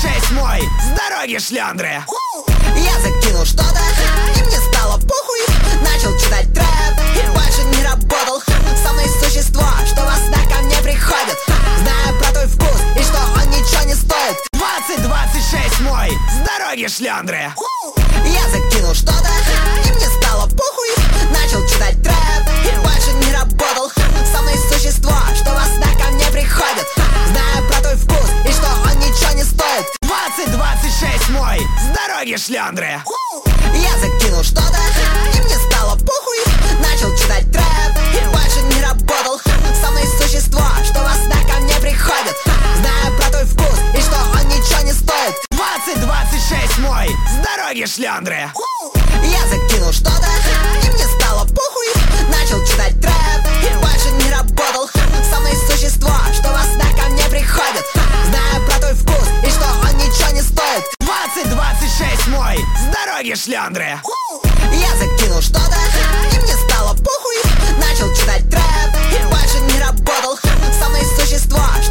20-26 мой, с дороги шлёндры. Я закинул что-то, и мне стало похуй. Начал читать трэп, и больше не работал. Со мной существо, что во снах ко мне приходит, зная про твой вкус, и что он ничего не стоит. 20-26 мой, с дороги шлёндры. Я закинул что-то, и мне стало похуй. Начал читать трэп, и больше не работал. Со мной существо, что во снах ко мне приходит, зная про твой вкус, и что он ничего не стоит. 20-26 мой, с дороги шлёндры. Я закинул что-то, и мне стало похуй. Начал читать трэп, и больше не работал. Со мной существо, что во снах ко мне приходит, зная про твой вкус, и что он ничего не стоит. 20-26 мой, с дороги шлёндры. Я закинул что-то, и мне стало похуй. Начал читать трэп, и больше не работал. Со мной существо, что во снах ко мне приходит, зная про твой вкус, и что он ничего не стоит. 20-26 мой, с дороги шлёндры. Я